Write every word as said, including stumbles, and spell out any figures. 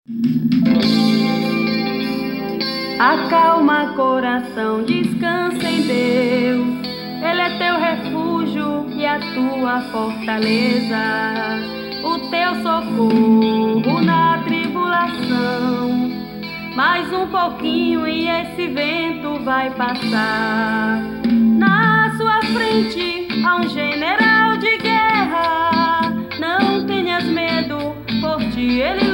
Acalma coração, descansa em Deus. Ele é teu refúgio e a tua fortaleza, o teu socorro na tribulação. Mais um pouquinho e esse vento vai passar. Na sua frente há um general de guerra. Não tenhas medo, por ti ele